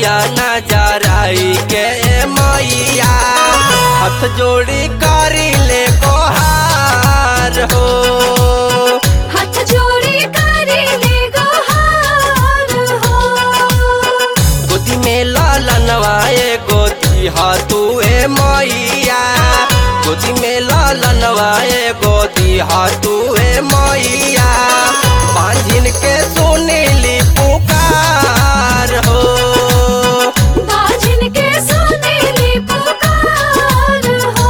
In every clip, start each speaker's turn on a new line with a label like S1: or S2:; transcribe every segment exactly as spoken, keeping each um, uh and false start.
S1: दिया नजराई के मैया हाथ जोड़ी करी ले गोहार हो।
S2: हाथ जोड़ी करी ले गोहार हो।
S1: गोदी में लालनवा गोदी हाथुए मैया गोदी में लालनवा गोदी हाथुए मैया बांझिन के सुनीली पुकार हो।
S2: बांझिन के सुनीली पुकार हो।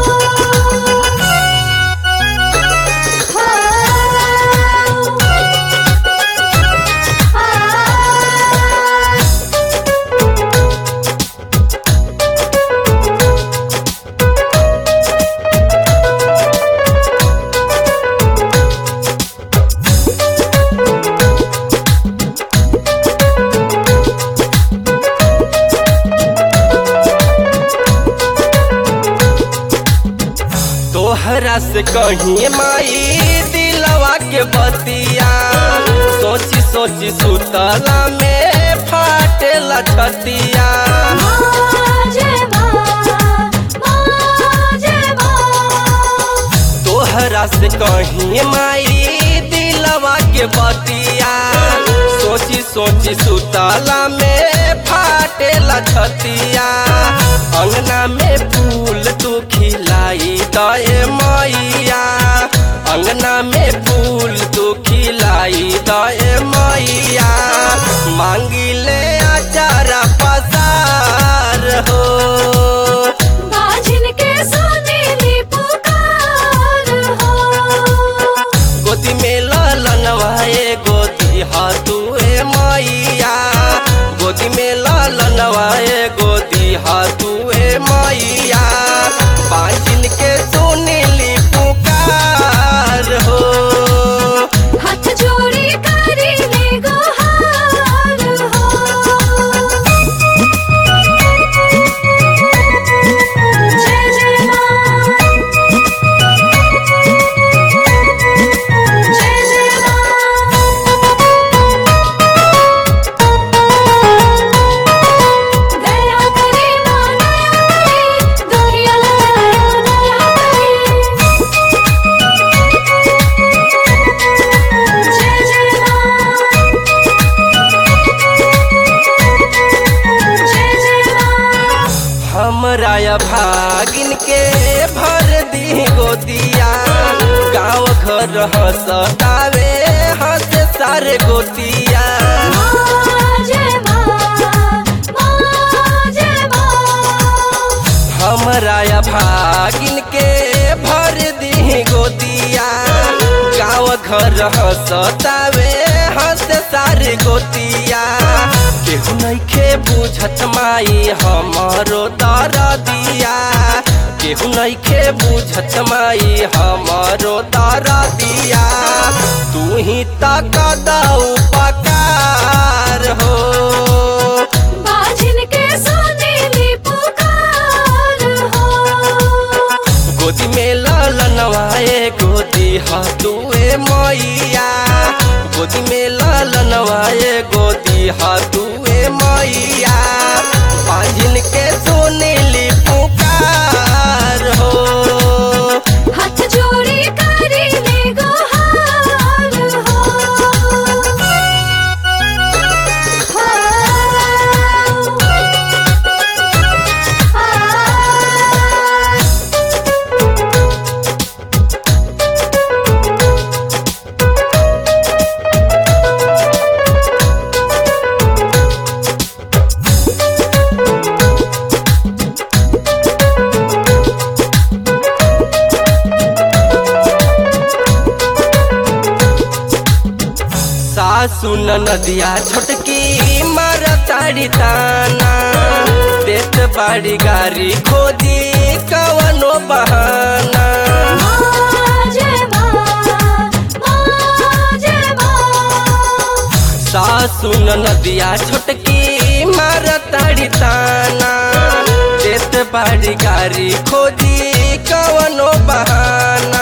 S1: तोहरा से कहीं माई दिलवा के बतिया सोची सोची सुतला में फाटेला छतिया। तोहरा से कहीं माई दिलवा के बतिया सोची सोची सुतला में फाटेला छतिया। अंगना में फूल तू खिलाई दए मैया अंगना में फूल तू खिलाई दए मैया मांगी ले अचारा पसार हो।
S2: बांझिन के सुनीली पुकार हो।
S1: गोदी में लालनवाए गोदी हाथुए मैया गोदी में लालनवाए गोदी हाथुए मैया बांझिन के सुनीली पुकार हो।
S2: हाथ जोड़ी करी ले गोहार हो। जय जय मां जय जय मां दया करे मां दया करे दुखिया लगाया दया करे। जय जय मां जय जय मां।
S1: हमरा या भागिन के भर दी गोदिया गाँव घर हंसतावे हंस सारे गोतिया।
S2: जय मां जय मां।
S1: हमरा या भागिन के भर दी गोदिया गाँव घर हंसतावे हंस सारे गोतिया। केहू नइखे बुझत माई हमरो दरदिया केहू नइखे बुझत माई हमरो दरदिया तू ही तक दऊ पकार हो।
S2: बांझिन के सुनीली पुकार हो।
S1: गोदी में लालनवाए गोदी हाथुए मैया गोदी में लालनवाए गोदी हाथुए मैया बांझिन के सुनीली पुकार हो।
S2: हाथ जोड़ी करी ले गोहार हो।
S1: सुन नदिया छोटकी मार ताड़ी ताना देत बाड़ी गारी खोदी कवनो बहाना। सासुन नदिया छोटकी मार ताड़ी ताना देत बाड़ी गारी खोदी कवनो बहाना।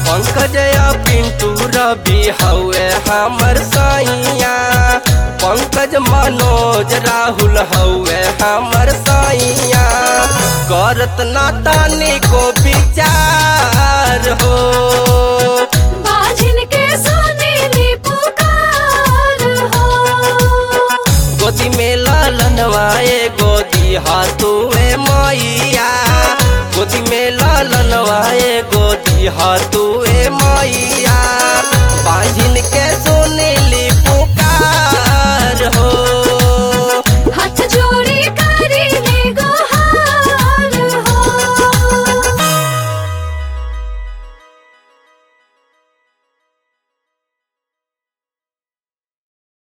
S1: पंकज पिंटू रवि हवे हमर सैया पंकज पंकज मनोज राहुल हउए हमर सैया करत ना तानी को विचार हो
S2: बाजिन के सुनीली पुकार हो
S1: गोदी में लालनवाए गोदी हाथुए मैया गोदी में लालनवाए गोदी हाथुए मैया बाजिन के सुनी